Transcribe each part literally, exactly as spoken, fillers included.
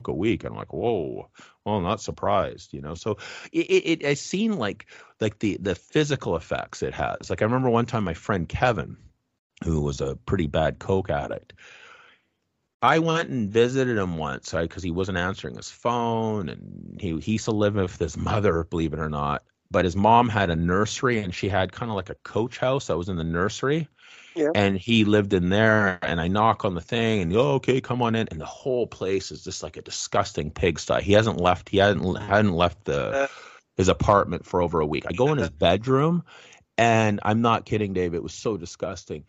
a week. I'm like, whoa, well, I'm not surprised, you know. So it, it, it seen like like the the physical effects it has. Like I remember one time my friend Kevin, who was a pretty bad coke addict, I went and visited him once because he wasn't answering his phone, and he, he used to live with his mother, believe it or not. But his mom had a nursery, and she had kind of like a coach house that was in the nursery. Yeah. And he lived in there, and I knock on the thing, and oh, okay, come on in. And the whole place is just like a disgusting pigsty. He hasn't left. He hadn't hadn't left the Uh, his apartment for over a week. I go in his bedroom, and I'm not kidding, Dave. It was so disgusting.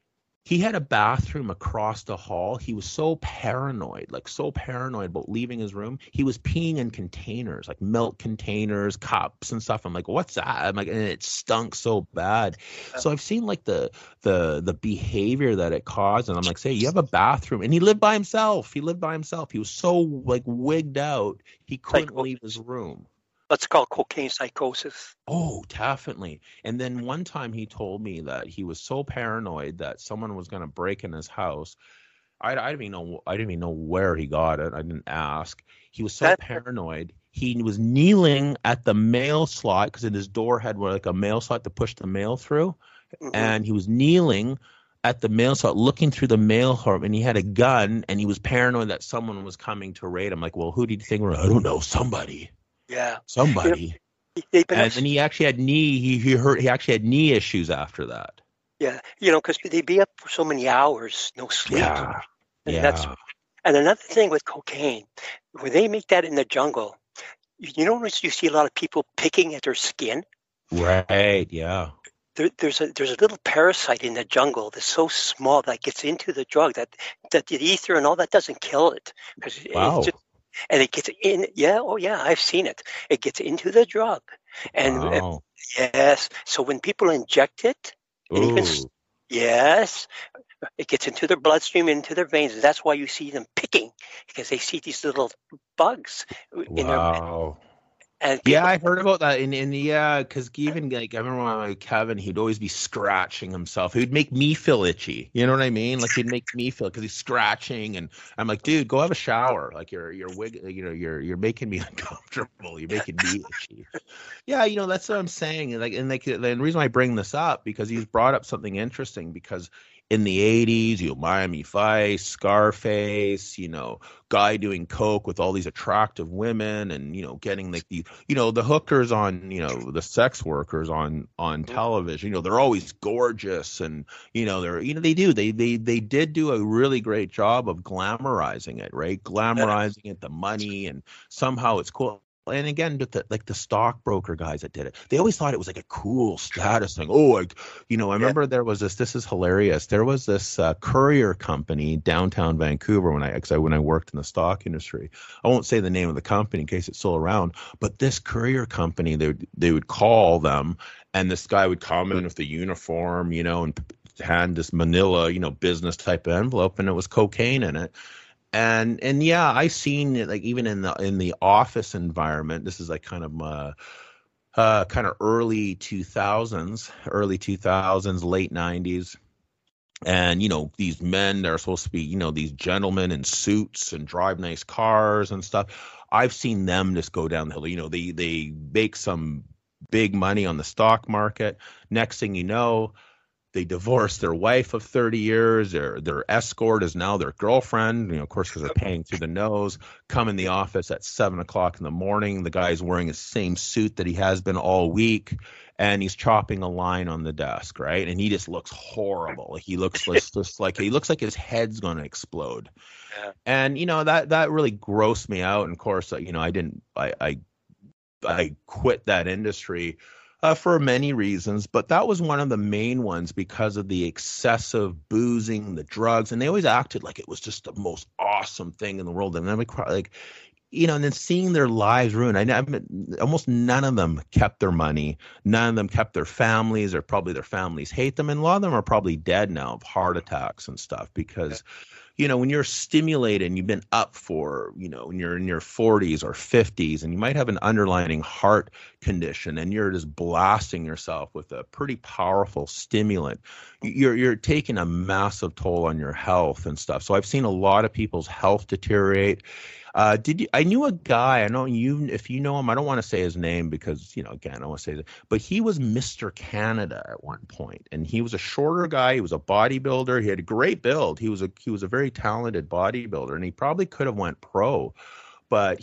He had a bathroom across the hall. He was so paranoid, like so paranoid about leaving his room. He was peeing in containers, like milk containers, cups and stuff. I'm like, what's that? I'm like, and it stunk so bad. So I've seen like the the the behavior that it caused. And I'm like, say, you have a bathroom. And he lived by himself. He lived by himself. He was so like wigged out, he couldn't psycho- leave his room. Let's call it cocaine psychosis. Oh, definitely. And then one time he told me that he was so paranoid that someone was going to break in his house. I, I didn't even know. I didn't even know where he got it. I didn't ask. He was so That, paranoid. He was kneeling at the mail slot because in his door had like a mail slot to push the mail through, mhm. and he was kneeling at the mail slot, looking through the mail hole, and he had a gun, and he was paranoid that someone was coming to raid him. Like, well, who do you think? I don't know. Somebody. Yeah. Somebody. You know, they've been And up, then he actually had knee. He he hurt. He actually had knee issues after that. yeah, you know, because they'd be up for so many hours, no sleep. Yeah, And yeah, that's and another thing with cocaine, when they make that in the jungle, you, you notice you see a lot of people picking at their skin. right. Yeah. There, there's a there's a little parasite in the jungle that's so small that gets into the drug that that the ether and all that doesn't kill it because Wow. it's just, and it gets in. Yeah, oh yeah, I've seen it. It gets into the drug, and uh, Wow. yes. So when people inject it, and even s- Ooh. yes, it gets into their bloodstream, into their veins. And that's why you see them picking because they see these little bugs in their Wow. and Yeah, people. I heard about that. In in yeah, because even like I remember when like Kevin, he'd always be scratching himself. He'd make me feel itchy. You know what I mean? Like he'd make me feel because he's scratching, and I'm like, dude, go have a shower. Like you're you're wig, you know, you're you're making me uncomfortable. You're making me itchy. Yeah, you know that's what I'm saying. Like, and like the reason why I bring this up because he's brought up something interesting because in the eighties, you know, Miami Vice, Scarface, you know, guy doing coke with all these attractive women, and you know, getting like the, you know, the hookers on, you know, the sex workers on on television. You know, they're always gorgeous, and you know, they're, you know, they do, they they they did do a really great job of glamorizing it, right? Glamorizing it, the money, and somehow it's cool. And again, with the, like the stockbroker guys that did it, they always thought it was like a cool status thing. Oh, like, you know, I Yeah. remember there was this. This is hilarious. There was this uh, courier company downtown Vancouver when I, cause I when I worked in the stock industry. I won't say the name of the company in case it's still around, but this courier company, they would, they would call them, and this guy would come in with the uniform, you know, and hand this Manila, you know, business type of envelope, and it was cocaine in it. And and yeah, I seen it like even in the in the office environment. This is like kind of uh, uh kind of early two thousands, early two thousands, late nineties. And you know, these men, they're supposed to be, you know, these gentlemen in suits and drive nice cars and stuff. I've seen them just go down the hill. You know, they they make some big money on the stock market. Next thing you know, they divorced their wife of thirty years. Their their escort is now their girlfriend, you know, of course, because they're paying through the nose. Come in the office at seven o'clock in the morning. The guy's wearing his same suit that he has been all week, and he's chopping a line on the desk, right? And he just looks horrible. Like he looks just, just like he looks like his head's going to explode. Yeah. And you know that that really grossed me out. And of course, you know, I didn't. I I, I quit that industry uh, for many reasons, but that was one of the main ones because of the excessive boozing, the drugs, and they always acted like it was just the most awesome thing in the world. And then we like, you know, and then seeing their lives ruined. I, I almost none of them kept their money. None of them kept their families, or probably their families hate them, and a lot of them are probably dead now of heart attacks and stuff because. You know, when you're stimulated and you've been up for, you know, when you're in your forties or fifties, and you might have an underlying heart condition, and you're just blasting yourself with a pretty powerful stimulant, you're you're taking a massive toll on your health and stuff. So I've seen a lot of people's health deteriorate. Uh, did you? I knew a guy. I know you. If you know him, I don't want to say his name because you know, again, I don't want to say that. But he was Mister Canada at one point, and he was a shorter guy. He was a bodybuilder. He had a great build. He was a he was a very talented bodybuilder, and he probably could have went pro. But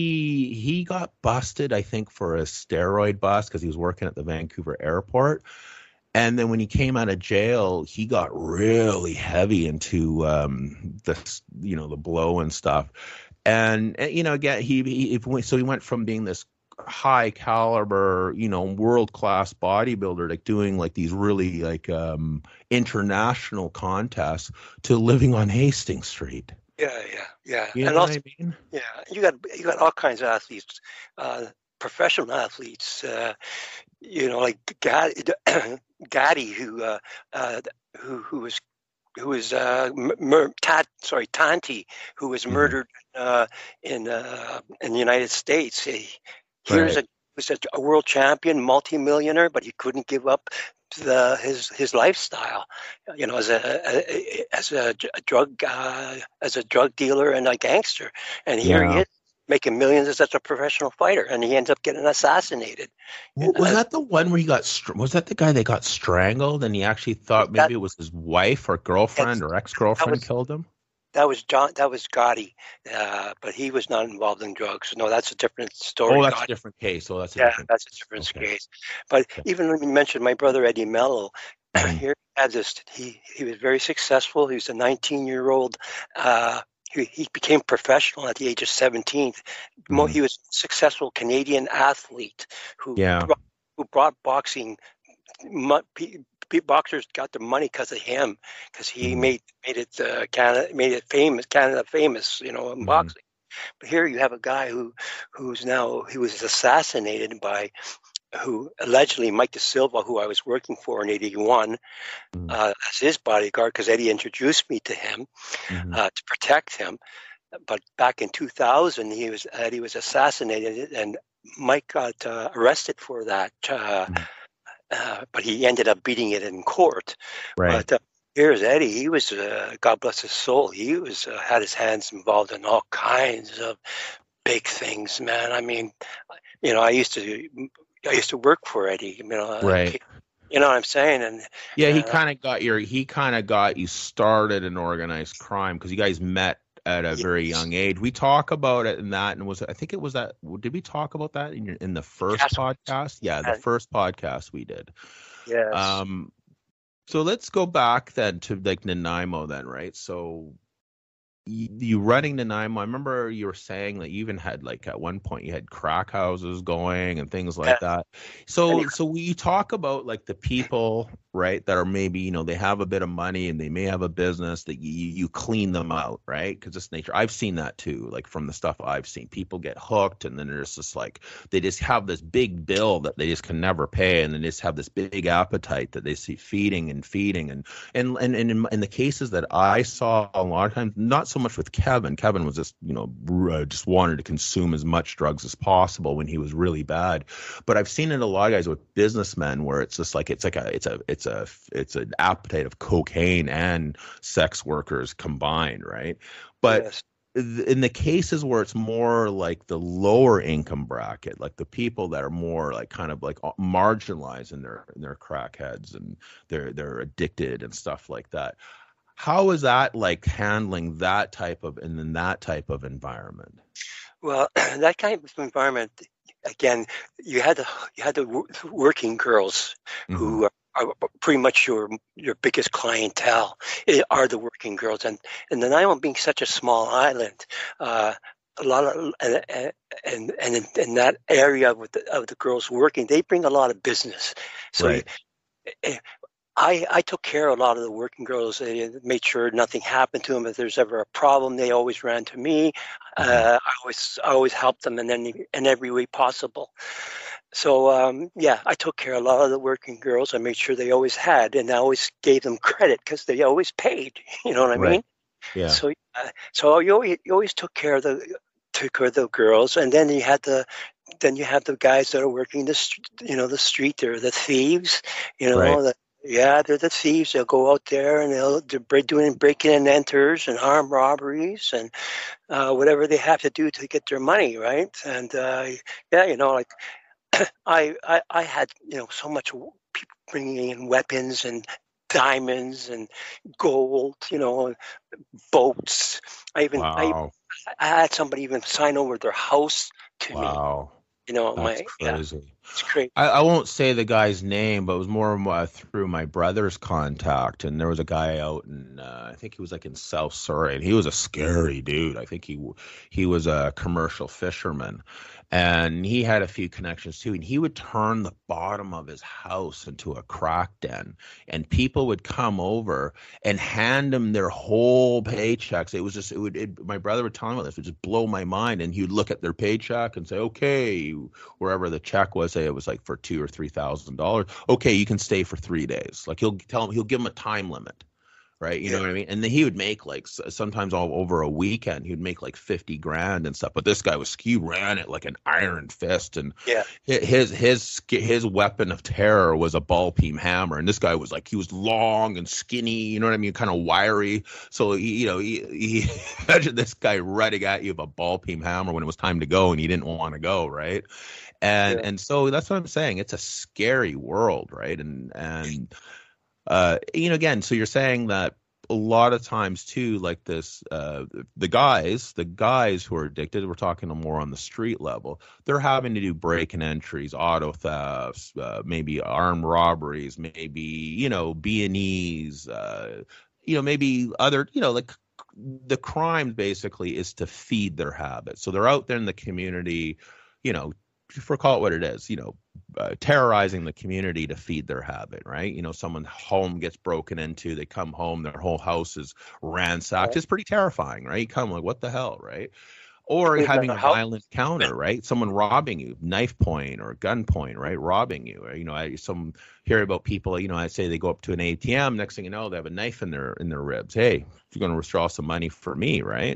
he he got busted, I think, for a steroid bust because he was working at the Vancouver airport. And then when he came out of jail, he got really heavy into um, the, you know, the blow and stuff. And, you know, again, he, he so he went from being this high caliber, you know, world class bodybuilder, like doing like these really like um, international contests, to living on Hastings Street. Yeah, yeah, yeah. You know and what also, I mean? yeah, you got you got all kinds of athletes, uh, professional athletes. Uh, you know, like Gatti, Gatti who uh, uh, who who was who was uh, mur- Tat, sorry Tanti, who was Mhm. murdered uh, in uh, in the United States. He, here's Right. a was a, a world champion, multimillionaire, but he couldn't give up the his his lifestyle. You know, as a, a as a, a drug uh, as a drug dealer and a gangster, and here he Yeah. is making millions as a professional fighter, and he ends up getting assassinated. W- Was Uh, that the one where he got, str- was that the guy that got strangled and he actually thought that maybe it was his wife or that's, girlfriend or that ex-girlfriend was killed him? that was John. That was Gotti, uh, but he was not involved in drugs. No, that's a different Oh, story. that's a Gotti. different case. Oh, that's a Yeah, different that's a case. different Okay. case. But Okay. even when you mentioned my brother Eddie Mello, Mhm. here he had this. He he was very successful. He was a nineteen-year-old. Uh, he, he became professional at the age of seventeen. Mo- Mhm. He was a successful Canadian athlete who Yeah. brought, who brought boxing. Mu- pe- pe- boxers got the money because of him, because he Mhm. made made it uh, Canada made it famous, Canada famous, you know, in Mhm. boxing. But here you have a guy who who's now he was assassinated by who allegedly Mike De Silva, who I was working for in eighty-one, Mhm. uh, as his bodyguard, because Eddie introduced me to him Mhm. uh, to protect him. But back in two thousand, he was Eddie was assassinated, and Mike got uh, arrested for that. Uh, Mhm. uh, but he ended up beating it in court. Right. But uh, here's Eddie. He was, uh, God bless his soul, he was uh, had his hands involved in all kinds of big things, man. I mean, you know, I used to, I used to work for Eddie. You know, Right. you know what I'm saying? And Yeah, he uh, kind of got your he kind of got you started in organized crime because you guys met at a very yes, young age. We talk about it in that, and was I think it was that. Did we talk about that in your in the first yes, podcast? Yeah, the first podcast we did. yes. Um, so let's go back then to like Nanaimo then, right? So you, you running Nanaimo. I remember you were saying that you even had like at one point you had crack houses going and things like that. And he, So so you talk about like the people, right, that are maybe, you know, they have a bit of money and they may have a business that you you clean them out, right? Because it's nature. I've seen that too, like from the stuff I've seen. People get hooked and then there's just like they just have this big bill that they just can never pay, and then they just have this big appetite that they see feeding and feeding and and and, and in, in the cases that I saw a lot of times, not so much with Kevin. Kevin was just, you know, uh, just wanted to consume as much drugs as possible when he was really bad. But I've seen it a lot of guys with businessmen where it's just like it's like a it's a it's a it's an appetite of cocaine and sex workers combined, right? But yes, in the cases where it's more like the lower income bracket, like the people that are more like kind of like marginalized in their in their crackheads and they're they're addicted and stuff like that. How is that like handling that type of and then that type of environment? well, that kind of environment. Again, you had the you had the wo- working girls Mm-hmm. who are, are pretty much your your biggest clientele eh, are the working girls, and and the Nanaimo being such a small island, uh, a lot of and and and in, in that area with the, of the girls working, they bring a lot of business. So you, Right. eh, I, I took care of a lot of the working girls. They made sure nothing happened to them. If there's ever a problem, they always ran to me. Mm-hmm. Uh, I always I always helped them in any in every way possible. So um, yeah, I took care of a lot of the working girls. I made sure they always had, and I always gave them credit because they always paid. You know what I Right. mean? Yeah. So uh, so you always, you always took care of the took care of the girls, and then you had the then you have the guys that are working the st- you know the street. They're the thieves. You Right. know, Yeah, they're the thieves. They'll go out there and they'll they're doing breaking and enters and armed robberies and uh, whatever they have to do to get their money, right? And uh, yeah, you know, like I, I I had you know so much people bringing in weapons and diamonds and gold, you know, boats. I even I Wow. I had somebody even sign over their house to me. Wow. You know, That's my yeah, crazy. it's great. I, I won't say the guy's name, but it was more uh, through my brother's contact. And there was a guy out in, uh, I think he was like in South Surrey, and he was a scary dude. I think he he was a commercial fisherman, and he had a few connections too. And he would turn the bottom of his house into a crack den, and people would come over and hand him their whole paychecks. It was just, it would, it, my brother would tell me about this, it would just blow my mind. And he would look at their paycheck and say, okay, wherever the check was, say it was like for two or three thousand dollars. Okay, you can stay for three days. Like he'll tell him, he'll give him a time limit, right? You Yeah. know what I mean? And then he would make like sometimes all over a weekend, he would make like fifty grand and stuff. But this guy was, he ran it like an iron fist, and Yeah. his his his weapon of terror was a ball peen hammer. And this guy was like, he was long and skinny, you know what I mean, kind of wiry. So he, you know, he, he imagine this guy running at you with a ball peen hammer when it was time to go, and he didn't want to go, right? And Yeah. and so that's what I'm saying. It's a scary world, right? And and uh, you know, again, so you're saying that a lot of times too, like this, uh, the guys, the guys who are addicted, we're talking more on the street level, they're having to do break and entries, auto thefts, uh, maybe armed robberies, maybe, you know, B and E's, uh, you know, maybe other, you know, like the crime basically is to feed their habits. So they're out there in the community, you know, for call it what it is, you know, uh, terrorizing the community to feed their habit, right? You know, someone's home gets broken into, they come home, their whole house is ransacked. It's pretty terrifying, right? You come like, what the hell, right? Or having a violent counter, right? Someone robbing you, knife point or gun point, right? Robbing you. Or, you know, I some hear about people, you know, I say they go up to an A T M, next thing you know, they have a knife in their in their ribs. Hey, you're going to withdraw some money for me, right?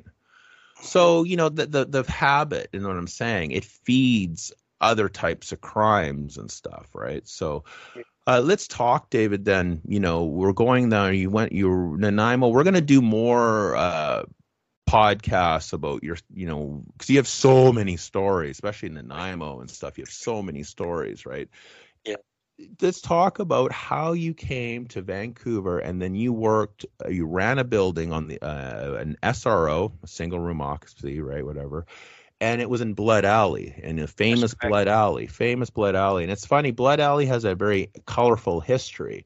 So, you know, the, the the habit, you know what I'm saying? It feeds other types of crimes and stuff, right? So uh, let's talk, David, then. You know, we're going there. You went, you're Nanaimo. We're going to do more uh, podcasts about your, you know, because you have so many stories, especially in Nanaimo and stuff. You have so many stories, right? Yeah. Let's talk about how you came to Vancouver, and then you worked, uh, you ran a building on the uh, an S R O, a single room occupancy, right, whatever, and it was in Blood Alley, in a famous Blood Alley, famous Blood Alley. And it's funny, Blood Alley has a very colorful history.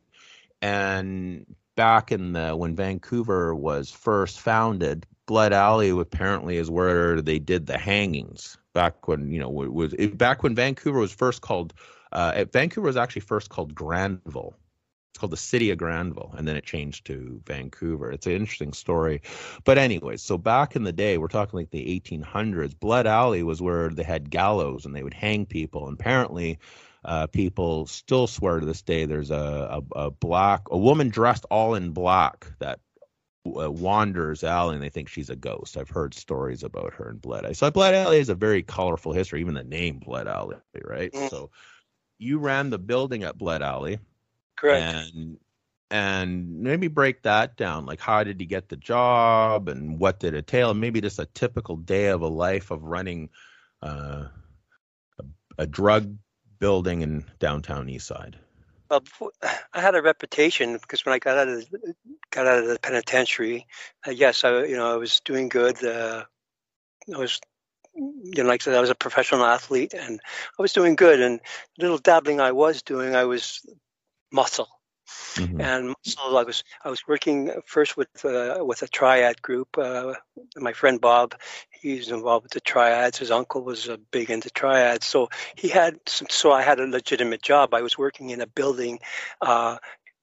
And back in the when Vancouver was first founded, Blood Alley apparently is where they did the hangings. Back when, you know, it was it, back when Vancouver was first called. Uh, Vancouver was actually first called Granville. It's called the city of Granville, and then it changed to Vancouver. It's an interesting story. But anyways, so back in the day, we're talking like the eighteen hundreds, Blood Alley was where they had gallows and they would hang people. And apparently uh, people still swear to this day there's a, a, a black, a woman dressed all in black that uh, wanders alley, and they think she's a ghost. I've heard stories about her in Blood Alley. So Blood Alley is a very colorful history, even the name Blood Alley, right? Mm. So you ran the building at Blood Alley. Correct. And and maybe break that down. Like, how did you get the job, and what did it entail? And maybe just a typical day of a life of running uh, a, a drug building in downtown Eastside. Well, before, I had a reputation because when I got out of the, got out of the penitentiary, uh, yes, I you know I was doing good. Uh, I was. You know, like I said, I was a professional athlete, and I was doing good. And little dabbling I was doing, I was muscle. Mm-hmm. And muscle, I was I was working first with uh, with a triad group. Uh, my friend Bob, he's involved with the triads. His uncle was uh, big into triads, so he had some, so I had a legitimate job. I was working in a building. Uh,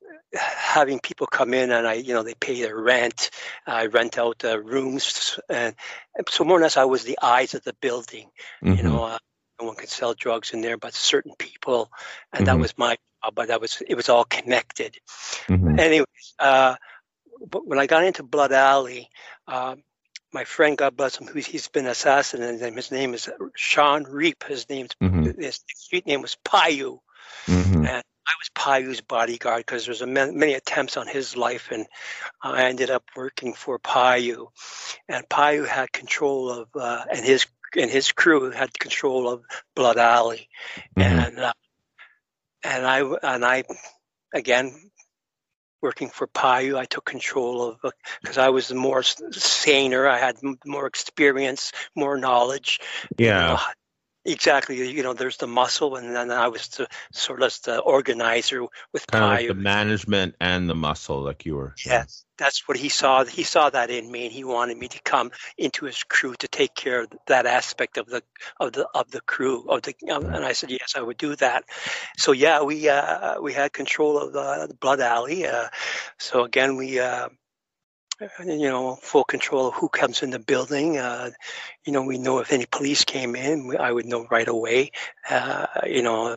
having people come in, and I, you know, they pay their rent. I rent out the rooms, and so more or less I was the eyes of the building. Mm-hmm. You know, uh, no one could sell drugs in there, but certain people, and mm-hmm. that was my job. But that was it was all connected. Mm-hmm. Anyways, uh, but when I got into Blood Alley, uh, my friend, God bless him, who's he's been assassinated. His name is Sean Reap. His name's mm-hmm. his street name was Payu, mm-hmm. and I was Payu's bodyguard because there was a man, many attempts on his life, and I ended up working for Payu. And Payu had control of, uh, and his and his crew had control of Blood Alley, Mm-hmm. and uh, and I and I again. Working for Payu, I took control of because I was more saner. I had more experience, more knowledge. Yeah, you know, exactly. You know, there's the muscle, and then I was the sort of the organizer with kind of Payu. like the management and the muscle, like you were. Yes, that's what he saw. He saw that in me, and he wanted me to come into his crew to take care of that aspect of the of the of the crew. Of the, and I said, yes, I would do that. So yeah, we uh, we had control of uh, the Blood Alley. Uh, so again, we. Uh, you know, full control of who comes in the building. Uh, you know, we know if any police came in, I would know right away. Uh, you know,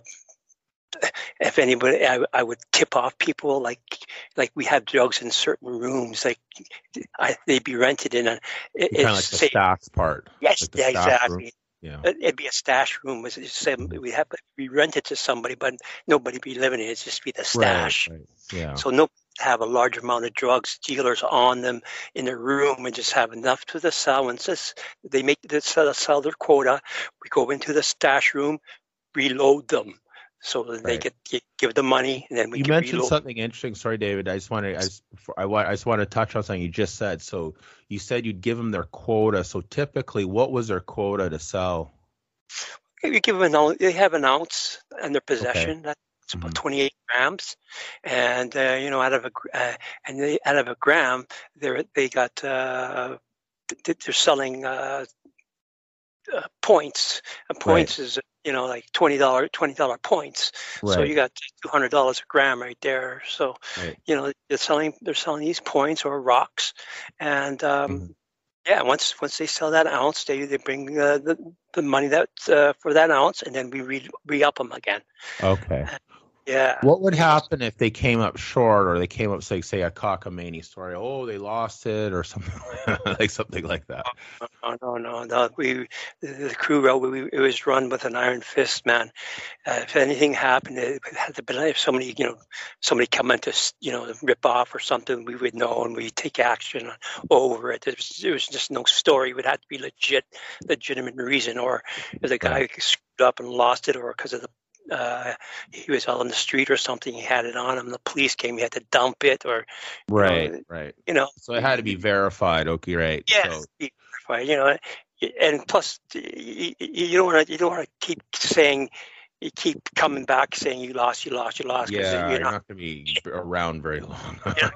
if anybody, I, I would tip off people like like we have drugs in certain rooms, like I, they'd be rented in a. It, kind of like the say, staff part. Yes, like yeah, exactly. Room. Yeah, it'd be a stash room. Was we have we rent it to somebody, but nobody be living in it. It's just be the stash. Right, right. Yeah. So no have a large amount of drugs dealers on them in their room and just have enough to the sell. And just they make the sell, sell their quota. We go into the stash room, reload them. So that they Right. get give the money, and then we You can mentioned reload. something interesting. Sorry, David. I just want to. I just, I, wa- I just want to touch on something you just said. So you said you'd give them their quota. So typically, what was their quota to sell? We give them an ounce, they have an ounce in their possession. Okay. That's about Mhm. twenty-eight grams, and uh, you know, out of a gr- uh, and they, out of a gram, they they got uh, th- they're selling uh, uh, points. And points is you know like twenty dollar twenty dollar points. Right. So you got two hundred dollars a gram right there. So Right. you know they're selling they're selling these points or rocks, and um, Mhm. yeah, once once they sell that ounce, they they bring uh, the the money that uh, for that ounce, and then we re re up them again. Okay. Yeah. What would happen if they came up short, or they came up, say, say a cockamamie story? Oh, they lost it, or something like something like that. No, no, no, no. We the, the crew, well, we, it was run with an iron fist, man. Uh, if anything happened, it had to be if somebody, you know, somebody come in to, you know, rip off or something, we would know and we'd take action over it. There was, there was just no story. It would have to be legit, legitimate reason, or if the guy Right. screwed up and lost it, or because of the uh, he was out on the street or something, he had it on him. The police came, he had to dump it, or Right. know, right. you know. So it had to be verified. Okay. Right. Yes, So, be verified, you know, and plus you, you don't want to you don't want to keep saying you keep coming back saying you lost, you lost, you lost. yeah, you're you're not, not going to be around very long.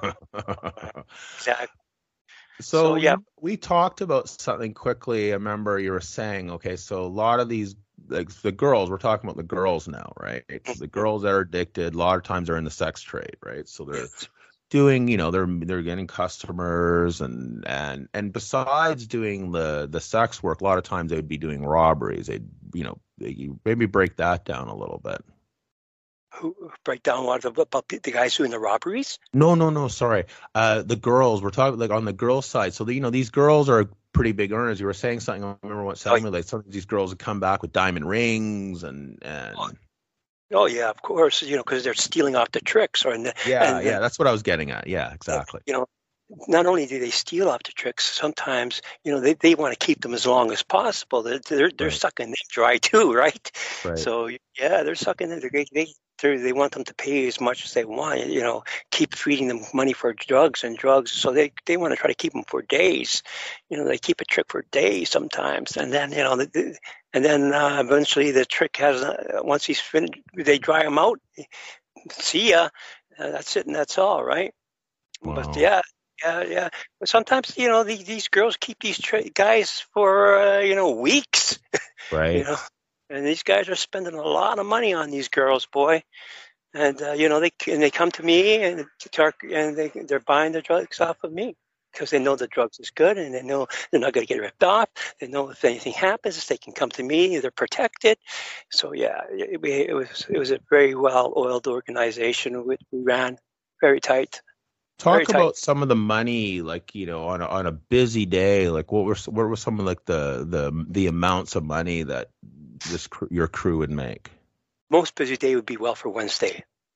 exactly. So, So, yeah. you- we talked about something quickly. I remember you were saying, okay, so a lot of these, like the girls, we're talking about the girls now, right? The girls that are addicted, a lot of times are in the sex trade, right? So they're doing, you know, they're they're getting customers, and and and besides doing the the sex work, a lot of times they would be doing robberies. They'd, you know, they, maybe break that down a little bit. Who break down what about the guys doing the robberies? No, no, no. Sorry. Uh, the girls. We're talking like on the girls' side. So the, you know, these girls are pretty big earners. You were saying something. I remember what telling me like some of these girls would come back with diamond rings and and. Oh yeah, of course. You know, because they're stealing off the tricks, or in the, Yeah, and, yeah. That's what I was getting at. Yeah, exactly. You know, not only do they steal off the tricks, sometimes you know they, they want to keep them as long as possible. They're they're, they're Right. sucking them dry too, right? Right. So yeah, they're sucking them. They they they're, they want them to pay as much as they want. You know, keep feeding them money for drugs and drugs. So they they want to try to keep them for days. You know, they keep a trick for days sometimes, and then you know, the, the, and then uh, eventually the trick has uh, once he's finished, they dry him out. See ya. Uh, that's it, and that's all, right? Wow. But yeah. Yeah, yeah. But sometimes, you know, these, these girls keep these tra- guys for, uh, you know, weeks. Right. You know, and these guys are spending a lot of money on these girls, boy. And uh, you know, they and they come to me and and they they're buying their drugs off of me because they know the drugs is good and they know they're not going to get ripped off. They know if anything happens, they can come to me. They're protected. So yeah, it, it was it was a very well oiled organization. We, we ran very tight. Talk about some of the money, like, you know, on a, on a busy day, like what were what were some of like the the the amounts of money that this your crew would make? Most busy day would be well for Wednesday.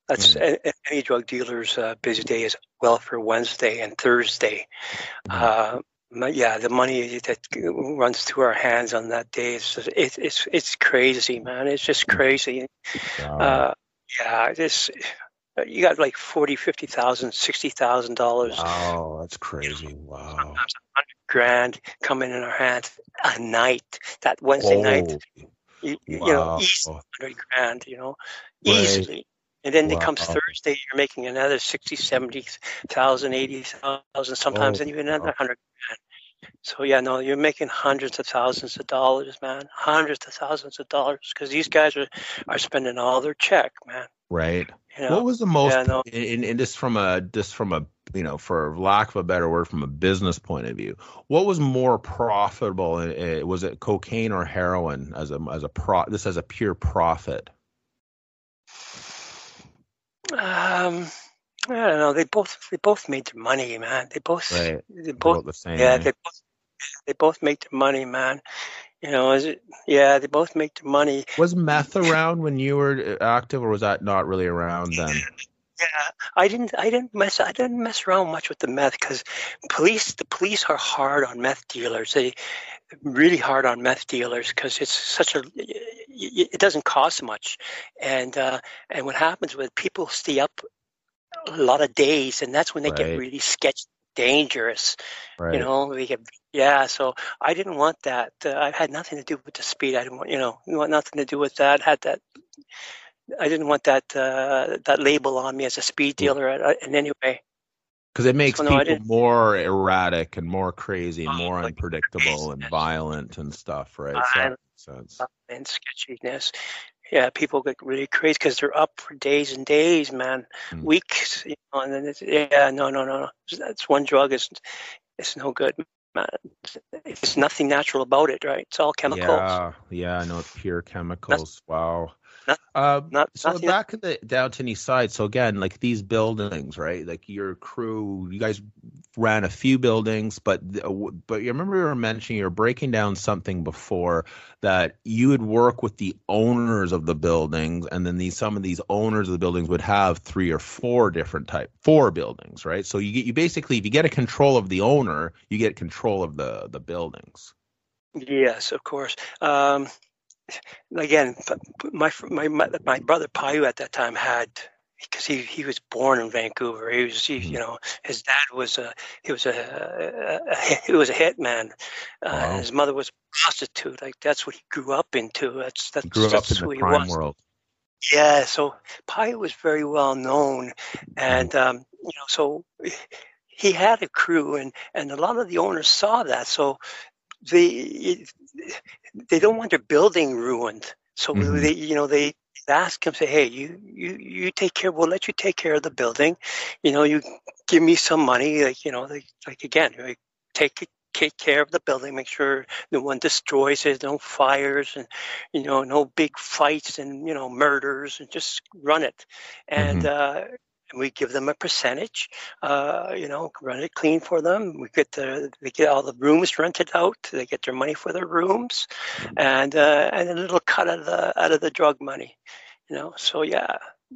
That's Mm. a- any drug dealer's uh, busy day is Welfare Wednesday and Thursday. Mm. Uh, my- yeah, the money that runs through our hands on that day is just- it's it's it's crazy, man. It's just crazy. Wow. Uh, yeah, this you got like forty, fifty thousand, sixty thousand dollars, Wow, that's crazy. Wow. sometimes a hundred grand coming in our hands a night. That Wednesday night, Oh, you, you know, wow. easily hundred grand, you know, Right. easily. And then it comes Wow. Thursday, you're making another sixty, seventy thousand, eighty thousand, sometimes Oh, even another wow. hundred grand. So yeah, no, you're making hundreds of thousands of dollars, man. Hundreds of thousands of dollars because these guys are, are spending all their check, man. Right. You know, What was the most yeah, no. in, in just from a just from a you know for lack of a better word from a business point of view, what was more profitable? Uh, Was it cocaine or heroin as a as a pro this as a pure profit? Um, I don't know. They both they both made their money, man. They both Right. they It's both about the same. yeah Eh? they both they both make their money, man. You know, is it? Yeah, they both make their money. Was meth around when you were active, or was that not really around then? Yeah, I didn't I didn't mess I didn't mess around much with the meth because police the police are hard on meth dealers. They really hard on meth dealers because it's such a it doesn't cost much, and uh, and what happens with people stay up a lot of days, and that's when they get Right. really sketchy, dangerous. You Right. know, we get yeah. So I didn't want that. Uh, I had nothing to do with the speed. I didn't want you know, you want nothing to do with that. Had that. I didn't want that uh, that label on me as a speed dealer uh, in any way. Because it makes So no, I people didn't. more erratic and more crazy and Oh, more like unpredictable and craziness, violent and stuff, right? So that violence, makes sense. and sketchiness. Yeah, people get really crazy because they're up for days and days, man, Mm. weeks. You know, and then it's, yeah, no, no, no, no. That's one drug. Is it's no good, man. It's nothing natural about it, right? It's all chemicals. Yeah, yeah, I know it's pure Not, chemicals. Wow. not, Uh, not so nothing. back to the Downton East Side. So again, like these buildings, right? Like your crew, you guys ran a few buildings, but but you remember you were mentioning you were breaking down something before that you would work with the owners of the buildings, and then these some of these owners of the buildings would have three or four different type four buildings, right? So you get you basically if you get a control of the owner, you get control of the the buildings. Yes, of course. Um, again, my my my, my brother Payu at that time had because he, he was born in Vancouver. He was he, Mhm. you know his dad was a he was a, a, a he was a hitman. Uh, Wow. His mother was a prostitute. Like that's what he grew up into. That's that's You grew up that's in the who he crime was. world. Yeah, so Payu was very well known, Mhm. and um, you know so he had a crew, and and a lot of the owners saw that. So they they don't want their building ruined. So Mhm. they, you know, they ask him, say, hey, you, you, you take care. We'll let you take care of the building. You know, you give me some money. Like, you know, like, like again, like, take take care of the building. Make sure no one destroys it. No fires, and you know, no big fights and you know, murders, and just run it. And Mhm. uh, and we give them a percentage, uh, you know, run it clean for them. We get the, they get all the rooms rented out. They get their money for their rooms, and uh, and a little cut out of the out of the drug money, you know. So yeah,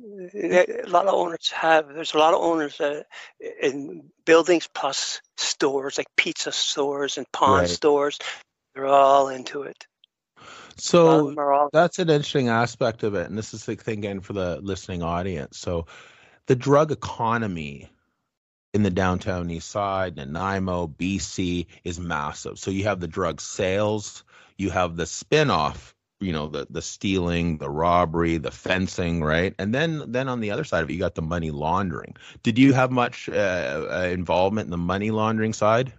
a lot of owners have. There's a lot of owners uh, in buildings plus stores like pizza stores and pawn Right. stores. They're all into it. A lot of So them are all. that's an interesting aspect of it. And this is the thing again for the listening audience. So the drug economy in the downtown east side, Nanaimo, B C is massive. So you have the drug sales, you have the spin-off, you know, the the stealing, the robbery, the fencing, right? And then then on the other side of it, you got the money laundering. Did you have much uh, uh, involvement in the money laundering side?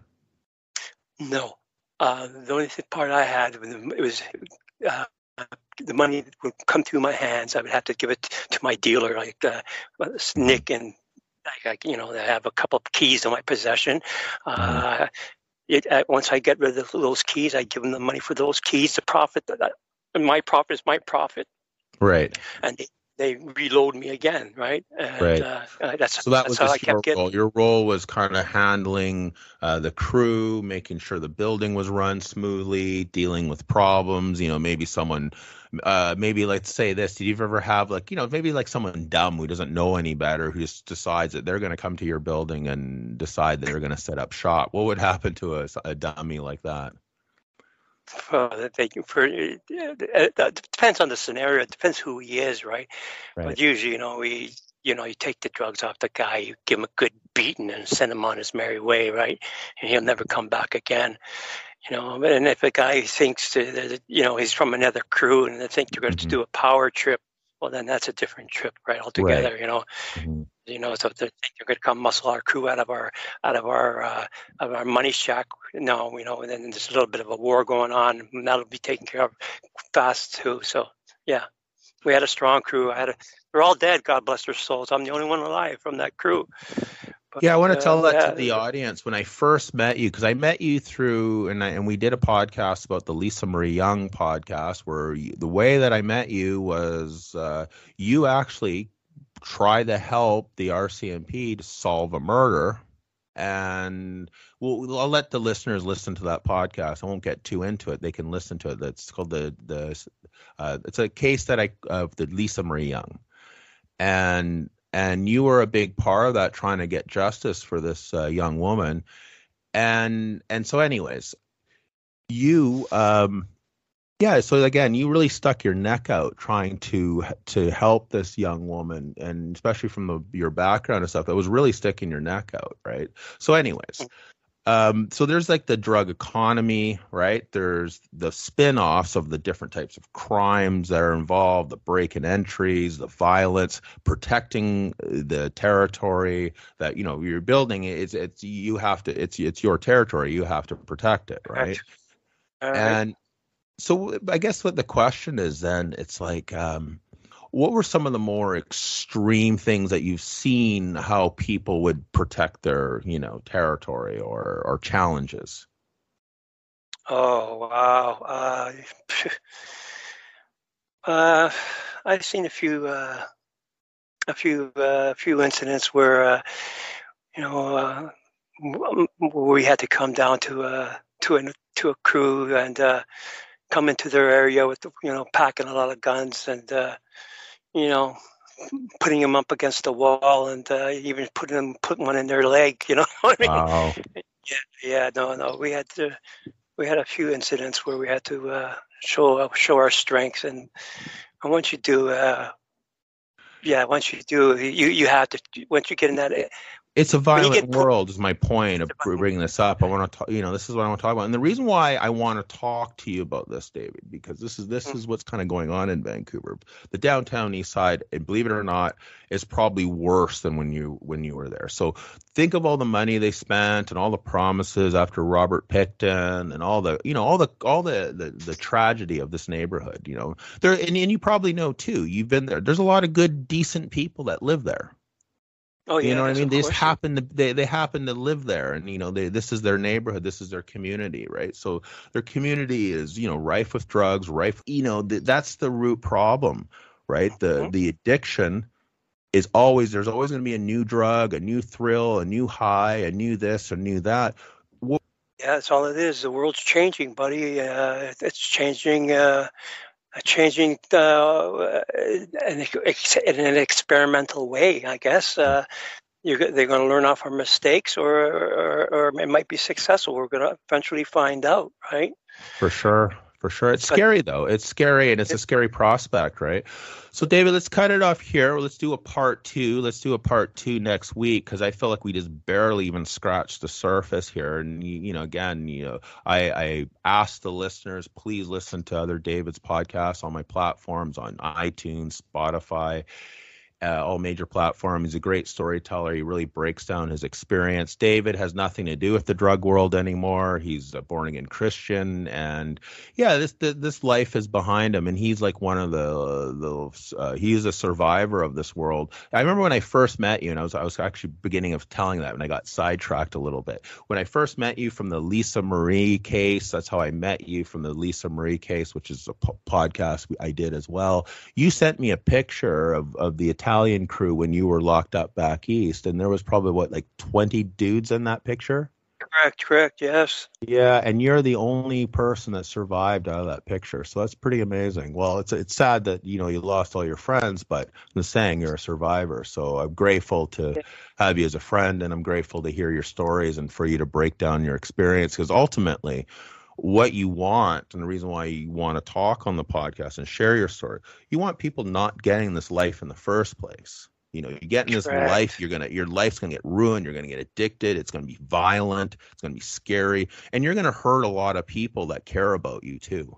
No. Uh, the only th- part I had it was uh, the money would come through my hands. I would have to give it to my dealer, like uh, Nick, and like, you know, I have a couple of keys in my possession. Mhm. Uh, it, uh, once I get rid of those keys, I give them the money for those keys. The profit, that, my profit is my profit, Right. and they they reload me again, right? And Right. uh, uh, that's So that that's was how I just kept your getting. role. Your role was kind of handling uh, the crew, making sure the building was run smoothly, dealing with problems. You know, maybe someone, uh, maybe let's say this. Did you ever have like, you know, maybe like someone dumb who doesn't know any better, who just decides that they're going to come to your building and decide that they're going to set up shop? What would happen to a, a dummy like that? For, they, for it, it depends on the scenario. It depends who he is, right? Right. But usually, you know, we, you know, you take the drugs off the guy, you give him a good beating, and send him on his merry way, right? And he'll never come back again. You know, and if a guy thinks that, you know, he's from another crew and they think they're going to Mm-hmm. do a power trip, well, then that's a different trip, right? Altogether, Right. you know. Mm-hmm. You know, so if they think they're going to come muscle our crew out of our out of our uh, of our money shack, no, you know, and then there's a little bit of a war going on, and that'll be taken care of fast too. So yeah, we had a strong crew. I had a, they're all dead, God bless their souls. I'm the only one alive from that crew. But, yeah, I want to tell uh, that yeah, to the audience. When I first met you, because I met you through, and I, and we did a podcast about the Lisa Marie Young podcast, where you, the way that I met you was uh, you actually try to help the R C M P to solve a murder. And we'll, I'll let the listeners listen to that podcast. I won't get too into it. They can listen to it. That's called the the. Uh, it's a case that I of the Lisa Marie Young, and and you were a big part of that, trying to get justice for this uh, young woman. And and so, anyways, you. Um, Yeah, so again, you really stuck your neck out trying to to help this young woman, and especially from the, your background and stuff, it was really sticking your neck out, right? So, anyways, um, so there's like the drug economy, right? There's the spin-offs of the different types of crimes that are involved, the break and entries, the violence, protecting the territory that you know you're building. It's it's you have to it's it's your territory, you have to protect it, right? all right. And so I guess what the question is then, it's like, um, what were some of the more extreme things that you've seen how people would protect their, you know, territory or, or challenges? Oh, wow. Uh, uh, I've seen a few, uh, a few, uh, few incidents where, uh, you know, uh, where we had to come down to a, to a, to a crew and, uh, come into their area with, you know, packing a lot of guns and, uh, you know, putting them up against the wall and uh, even putting them, putting one in their leg, you know what I mean? Wow. Yeah, yeah, no, no. We had to, we had a few incidents where we had to uh, show show our strengths, and, and once you do, uh, yeah, once you do, you you have to. Once you get in that, it's a violent put, world is my point of bringing this up. I want to talk, you know, this is what I want to talk about. And the reason why I want to talk to you about this, David, because this is, this is what's kind of going on in Vancouver. The downtown east side, and believe it or not, is probably worse than when you, when you were there. So think of all the money they spent and all the promises after Robert Pickton and all the, you know, all the, all the, the, the tragedy of this neighborhood, you know, there, and, and you probably know too, you've been there. There's a lot of good, decent people that live there. Oh, yeah, you know what I mean? They just course. happen to they, they happen to live there, and you know they this is their neighborhood, this is their community, right? So their community is you know rife with drugs, rife. You know th- that's the root problem, right? The Mm-hmm. the addiction is always there's always going to be a new drug, a new thrill, a new high, a new this, a new that. What- yeah, that's all it is. The world's changing, buddy. Uh, it's changing. Uh, changing uh, in, in an experimental way, I guess. Uh, you're, they're going to learn off our mistakes, or, or, or it might be successful. We're going to eventually find out, right? For sure. For sure. It's But, scary, though. It's scary, and it's it, a scary prospect, right? So, David, let's cut it off here. Let's do a part two. Let's do a part two next week, because I feel like we just barely even scratched the surface here. And, you know, again, you know, I, I asked the listeners, please listen to other David's podcasts on my platforms, on iTunes, Spotify. uh, all major platforms. He's a great storyteller. He really breaks down his experience. David has nothing to do with the drug world anymore. He's a born again Christian, and yeah, this this life is behind him, and he's like one of the the uh, he's a survivor of this world. I remember when I first met you, and I was I was actually beginning of telling that, and I got sidetracked a little bit. When I first met you from the Lisa Marie case, that's how I met you, from the Lisa Marie case, which is a po- podcast I did as well. You sent me a picture of of the Italian crew when you were locked up back east, and there was probably what, like twenty dudes in that picture. Correct, correct, yes. Yeah, and you're the only person that survived out of that picture, so that's pretty amazing. Well, it's it's sad that, you know, you lost all your friends, but the saying, you're a survivor. So I'm grateful to Yeah. have you as a friend, and I'm grateful to hear your stories and for you to break down your experience, because ultimately, what you want, and the reason why you want to talk on the podcast and share your story, you want people not getting this life in the first place. You know, you get in this Correct. life, you're gonna your life's gonna get ruined, you're gonna get addicted, it's gonna be violent, it's gonna be scary, and you're gonna hurt a lot of people that care about you too.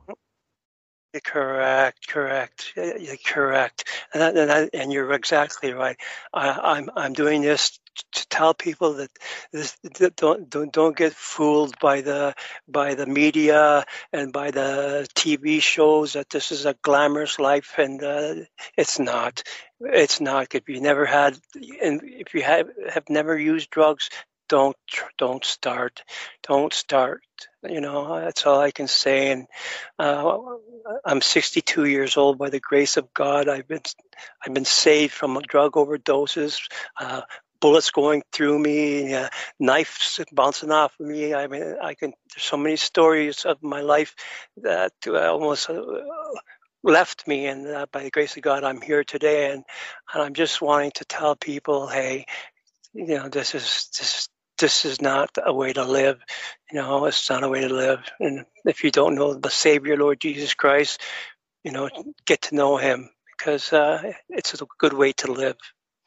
Correct, correct, Yeah, yeah, correct, and that, and, that, and you're exactly right. I, I'm I'm doing this to tell people that this that don't don't don't get fooled by the by the media and by the T V shows that this is a glamorous life, and uh, it's not. It's not. If you never had, and if you have have never used drugs, don't tr- don't start. Don't start. You know, that's all I can say. And uh, I'm sixty-two years old by the grace of God. I've been I've been saved from drug overdoses, uh, bullets going through me, uh, knives bouncing off of me. I mean, I can. There's so many stories of my life that uh, almost uh, left me, and uh, by the grace of God, I'm here today. And, and I'm just wanting to tell people, hey, you know, this is this. This is not a way to live. You know, it's not a way to live. And if you don't know the Savior, Lord Jesus Christ, you know, get to know him, because uh, it's a good way to live.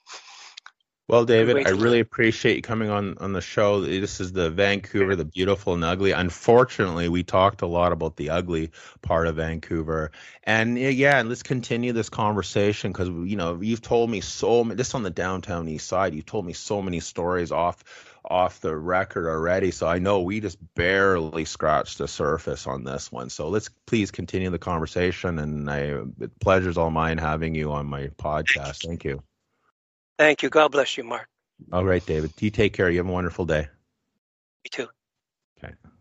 Well, David, way I to really live. appreciate you coming on on the show. This is the Vancouver, the beautiful and ugly. Unfortunately, we talked a lot about the ugly part of Vancouver, and yeah, yeah, and let's continue this conversation, because, you know, you've told me so many. This on the downtown east side, you've told me so many stories off off the record already. So I know we just barely scratched the surface on this one. So let's please continue the conversation, and I, the pleasure's all mine having you on my podcast. Thank you. Thank you. God bless you, Mark. All right, David. You take care. You have a wonderful day. You too. Okay.